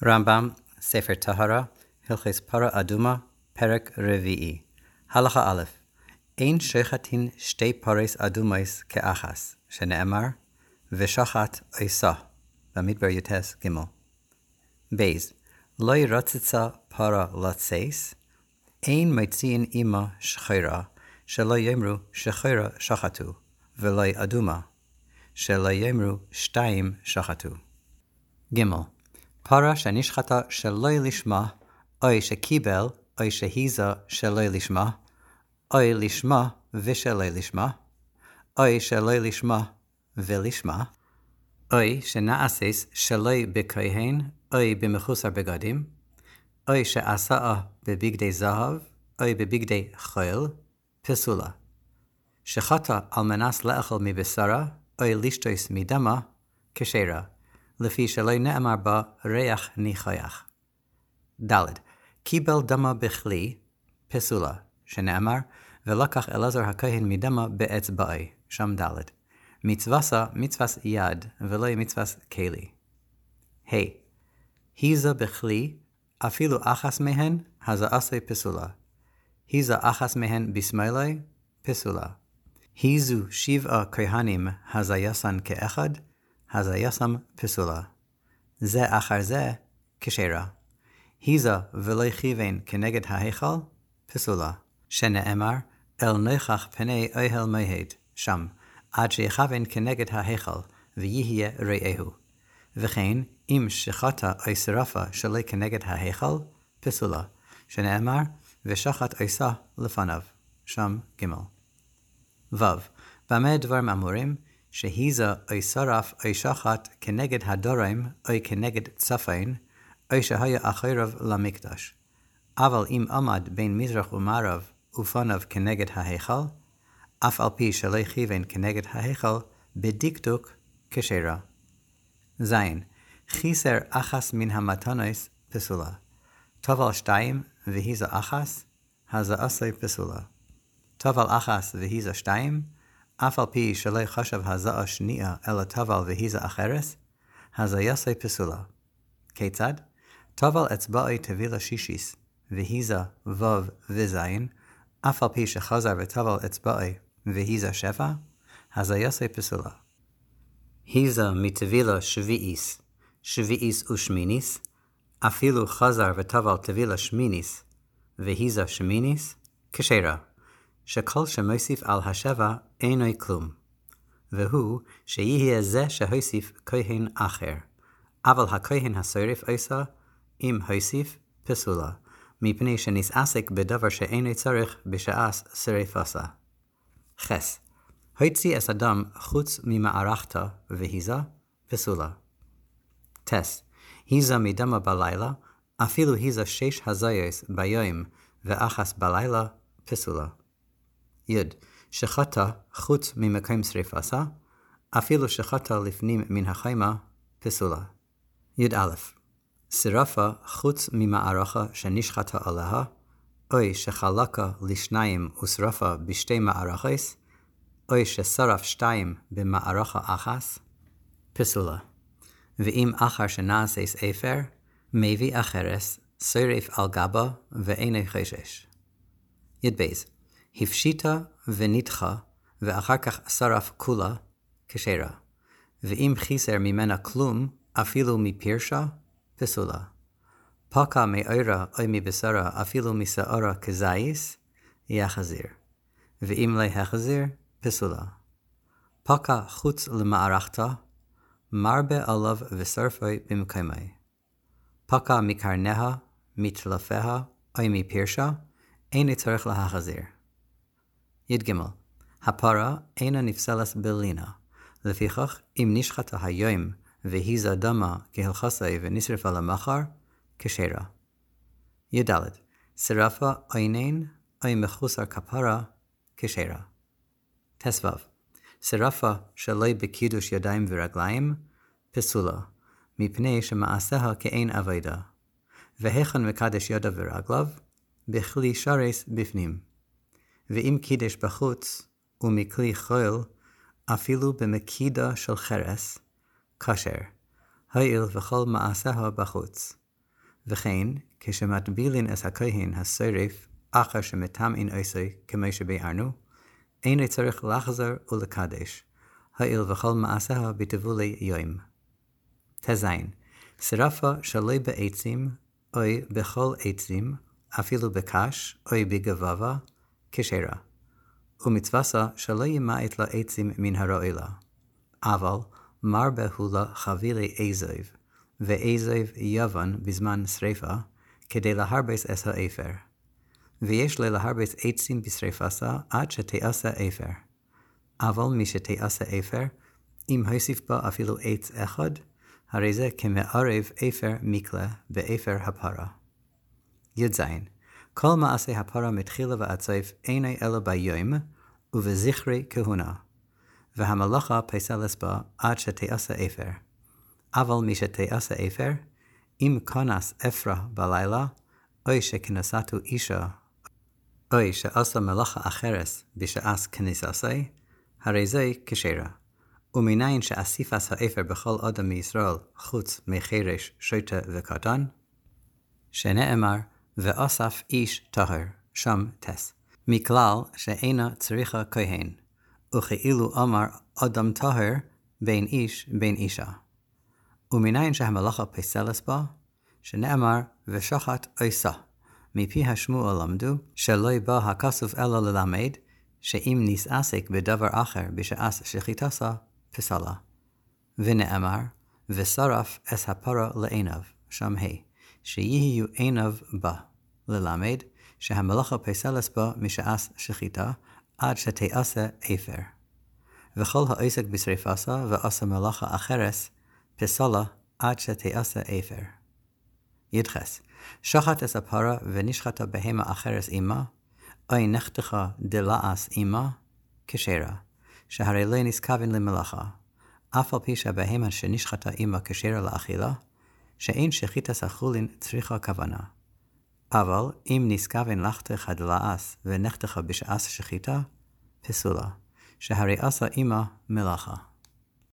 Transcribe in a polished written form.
רמב"ם, ספר טהרה, הלכות פרה אדומה, פרק רביעי. הלכה א', אין שוחטין שתי פרס אדומייס כאחס, שנאמר, ושחט עיסה, במדבר יוטס ג'. בייז, לא ירצצה פרה לצייס, אין מציין אימה שחירה, שלא יאמרו שחירה שחטו, ולא אדומה, שלא יאמרו שתיים שחטו. ג' פרה שנשחטה שלא לשמה, או שקיבל, או שהיזה שלא לשמה, או לשמה ושלא לשמה, או שלא לשמה ולשמה, או שנעשס שלא בכהן, או במחוסר בגדים, או שעשאה בבגדי זהב, או בבגדי חיל, פסולה. שחטה על מנס לאכול מבשרה, או לשתוס מדמה, כשרה. לפי שלא נאמר בה ריח ניחוח. ד' קיבל דמה בכלי, פסולה, שנאמר, ולקח אלעזר הכהן מדמה באצבעי, שם ד' מצווסה מצווס יד, ולא מצווס כלי. היזה בכלי, אפילו אחס מהן, הזעשה פסולה. היזה אחס מהן בשמאלי, פסולה. היזו 7 כהנים הזייסן כאחד, הזייסם פסולה. זה אחר זה, כשרה. היזה ולא כיוון כנגד ההיכל, פסולה. שנאמר, אל נוכח פני אוהל מועד, שם, עד שיכוון כנגד ההיכל, ויהיה רעהו. וכן, אם שחטה או שרפה שלא כנגד ההיכל, פסולה. שנאמר, ושחט עיסה לפניו, שם ג'. ו' במה דברים אמורים? שהיזה או שרף או שחט כנגד הדורם או כנגד צפון, או שהיה אחריו למקדש. אבל אם עמד בין מזרח ומערב ופניו כנגד ההיכל, אף על פי שלא כיוון כנגד ההיכל, בדקדוק כשרה. ז' חיסר אחס מן המתנוס פסולה. טובל 2 והיזה אחס, הזעשה פסולה. טובל אחס והיזה 2, אף על פי שלא חשב הזעה שנייה אלא טובל והיזה אחרס, הזייסה פסולה. כיצד? טובל אצבעי טבילה שישיס, והיזה וו וזין, אף על פי שחזר וטובל אצבעי והיזה 7, הזייסה פסולה. היזה מטבילה שביעיס, שביעיס ושמיניס, אפילו חזר וטובל טבילה שמיניס, והיזה שמיניס, כשרה. שכל שמוסיף על השבע אינו כלום, והוא שיהיה זה שהוסיף כהן אחר, אבל הכהן השורף עושה, אם הוסיף פסולה, מפני שנתעסק בדבר שאינו צריך בשעת שרפתה. חס, הוציא את הדם חוץ ממערכתה והיזה פסולה. תס, היזה מדמה בלילה, אפילו היזה 6 הזיות ביום ואחס בלילה פסולה. י' שחטה חוץ ממקום שריפתה, אפילו שחטה לפנים מן החיימה, פסולה. י' שרפה חוץ ממערכה שנשחטה עליה, או שחלקה לשניים ושרפה בשתי מערכות, או ששרף 2 במערכה אחת, פסולה. ואם אחר שנעשס אפר, מביא אחרס, שרף על גבה ואינו חשש. י' בייז הפשיטה ונדחה, ואחר כך שרף כולה, כשרה. ואם חיסר ממנה כלום, אפילו מפירשה, פסולה. פקע מאורה או מבשרה, אפילו משערה כזייס, יחזיר. ואם לא יחזיר, פסולה. פקע חוץ למערכתה, מרבה עליו ושרפי במקומי. פקע מקרניה, מתלפיה, או מפירשה, אין צריך להחזיר. י' הפרה אינה נפסלת בלינה, לפיכך אם נשחטה היום והיזה דמה כהלכסה ונשרפה למחר, כשרה. י' שרפה עינין או מחוסר כפרה, כשרה. תסבב שרפה שלא בקידוש ידיים ורגליים, פסולה, מפני שמעשיה כאין עבודה. והיכן מקדש ידה ורגליו, בכלי שרס בפנים. ואם קידש בחוץ, ומכלי חיל, אפילו במקידה של חרס, כשר, הועיל וכל מעשיה בחוץ. וכן, כשמטבילין את הכהן השרף, אחר שמטמאין עשוי כמו שביארנו, אין צריך לחזור ולקדש, הואיל וכל מעשיה בטבולי יום. תזין, שרפה שלא בעצים, או בכל עצים, אפילו בקש, או בגבבה, כשרה. ומצווסה שלא ימעט לה עצים מן הרעילה. אבל מרבה הוא לה חבילי עזב, ועזב יבן בזמן שרפה, כדי להרבס את האפר. ויש לה להרבס עצים בשרפסה עד שתעשה אפר. אבל מי שתעשה אפר, אם הוסיף בה אפילו עץ אחד, הרי זה כמערב אפר מקלה באפר הפרה. י"ז כל מעשה הפרה מתחילה ועד סוף איני אלא ביום, ובזכרי כהונה. והמלאכה פסלס בה עד שתעשה אפר. אבל מי שתעשה אפר, אם כנס אפרה בלילה, או שכנסתו אישה, או שעשה מלאכה אחרת בשעס כניסתי, הרי זה כשרה. ומניין שאסיפס האפר בכל אדם מישראל חוץ מחרש, שוטה וקטן, שנאמר, ואסף איש טהר, שם תס, מכלל שאינה צריכה כהן, וכאילו אמר אדם טהר בין איש בין אישה. ומניין שהמלאכה פסלס בה, שנאמר, ושחט עושה, מפי השמוע למדו, שלא בא הכסוף אלא ללמד, שאם נסעסק בדבר אחר בשעס שחיתסה, פסלה. ונאמר, ושרף את הפרה לעיניו, שם שיהיו עיניו בה, ללמד, שהמלאכה פסלס בה משעס שחיתה, עד שתעשה אפר. וכל העסק בשרפסה ועשה מלאכה אחרת, פסלה עד שתעשה אפר. י"ח שחט את הפרה ונשחטה בהמה אחרת עמה, או נחתכה דלעס עמה, כשרה, שהרי לא נזכוון למלאכה, אף על פי שהבהמה שנשחטה עמה כשרה לאכילה, שאין שחיטת החולין צריכה כוונה. אבל אם נזכוון לחתך דלעס ונחתכה בשעס שחיטה, פסולה, שהרי עשה עמה מלאכה.